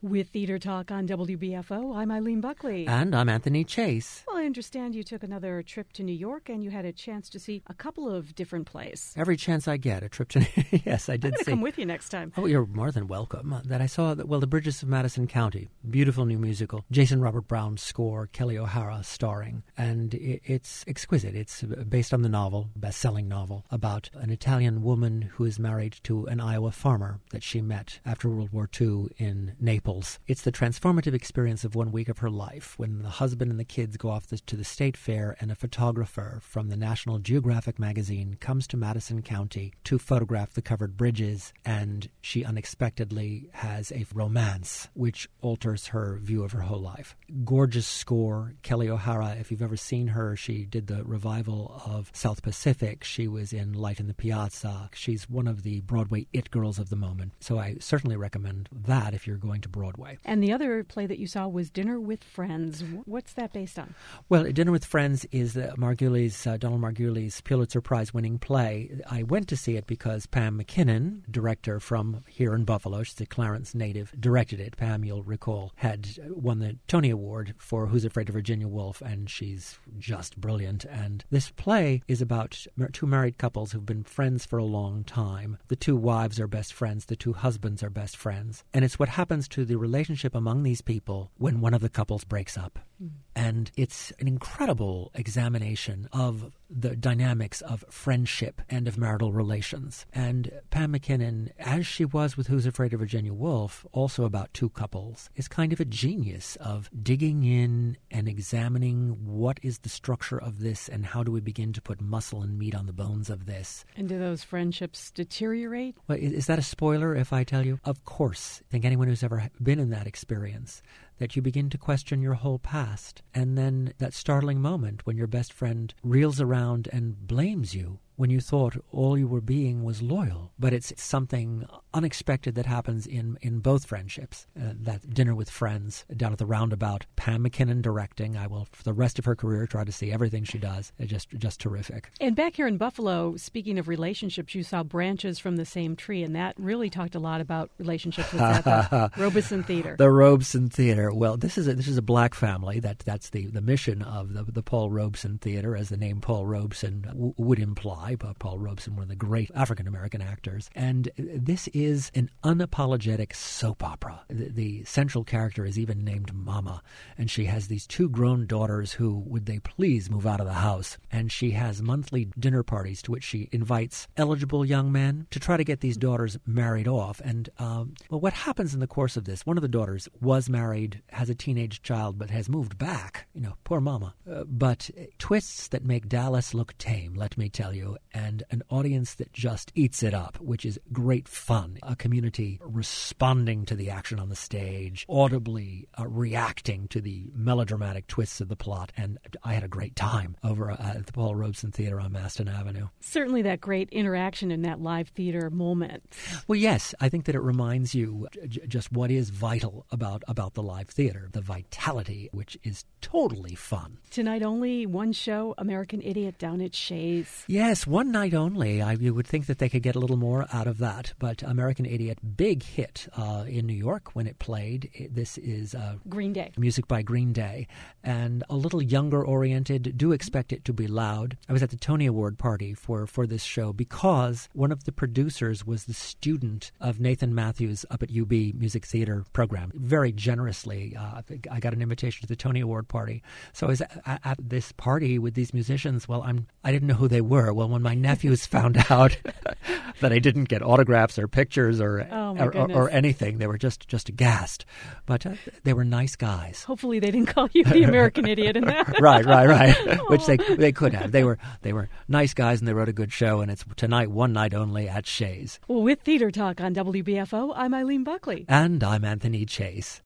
With Theater Talk on WBFO, I'm Eileen Buckley. And I'm Anthony Chase. Well, I understand you took another trip to New York and you had a chance to see a couple of different plays. Every chance I get, a trip to... Yes, I did see. I'm going to come with you next time. Oh, you're more than welcome. That I saw, The Bridges of Madison County, beautiful new musical. Jason Robert Brown's score, Kelly O'Hara starring. And it's exquisite. It's based on the novel, best-selling novel, about an Italian woman who is married to an Iowa farmer that she met after World War II in Naples. It's the transformative experience of 1 week of her life when the husband and the kids go off to the state fair and a photographer from the National Geographic magazine comes to Madison County to photograph the covered bridges, and she unexpectedly has a romance which alters her view of her whole life. Gorgeous score. Kelly O'Hara, if you've ever seen her, she did the revival of South Pacific. She was in Light in the Piazza. She's one of the Broadway it girls of the moment. So I certainly recommend that if you're going to Broadway. And the other play that you saw was Dinner with Friends. What's that based on? Well, Dinner with Friends is Donald Margulies' Pulitzer Prize-winning play. I went to see it because Pam McKinnon, director from here in Buffalo, she's a Clarence native, directed it. Pam, you'll recall, had won the Tony Award for Who's Afraid of Virginia Woolf, and she's just brilliant. And this play is about two married couples who've been friends for a long time. The two wives are best friends. The two husbands are best friends. And it's what happens to the relationship among these people when one of the couples breaks up. And it's an incredible examination of the dynamics of friendship and of marital relations. And Pam McKinnon, as she was with Who's Afraid of Virginia Woolf, also about two couples, is kind of a genius of digging in and examining what is the structure of this and how do we begin to put muscle and meat on the bones of this. And do those friendships deteriorate? Well, is that a spoiler if I tell you? Of course. I think anyone who's ever been in that experience, that you begin to question your whole past. And then that startling moment when your best friend reels around and blames you when you thought all you were being was loyal. But it's something unexpected that happens in both friendships. That Dinner with Friends down at the Roundabout, Pam McKinnon directing. I will, for the rest of her career, try to see everything she does. Just terrific. And back here in Buffalo, speaking of relationships, you saw Branches from the Same Tree, and that really talked a lot about relationships with the Robeson Theater. The Robeson Theater. Well, this is a black family. That's the mission of the Paul Robeson Theater, as the name Paul Robeson would imply. Paul Robeson, one of the great African-American actors. And this is an unapologetic soap opera. The central character is even named Mama, and she has these two grown daughters who, would they please move out of the house. And she has monthly dinner parties to which she invites eligible young men to try to get these daughters married off. And, what happens in the course of this, one of the daughters was married, has a teenage child, but has moved back. Poor Mama. But twists that make Dallas look tame, let me tell you, and an audience that just eats it up, which is great fun. A community responding to the action on the stage, audibly reacting to the melodramatic twists of the plot. And I had a great time over at the Paul Robeson Theater on Maston Avenue. Certainly that great interaction in that live theater moment. Well, yes, I think that it reminds you just what is vital about the live theater, the vitality, which is totally fun. Tonight only, one show, American Idiot, down at Shays. Yes, one night only. You would think that they could get a little more out of that. But American Idiot, big hit in New York when it played. This is Green Day. Music by Green Day. And a little younger oriented. Do expect it to be loud. I was at the Tony Award party for this show because one of the producers was the student of Nathan Matthews up at UB Music Theater program. Very generously, I got an invitation to the Tony Award party. So I was at this party with these musicians. Well, I didn't know who they were. Well, when my nephews found out that I didn't get autographs or pictures or anything, they were just aghast. But they were nice guys. Hopefully they didn't call you the American Idiot in that. Right. Which they could have. They were nice guys and they wrote a good show, and it's tonight, one night only at Shays. Well, with Theater Talk on WBFO, I'm Eileen Buckley. And I'm Anthony Chase.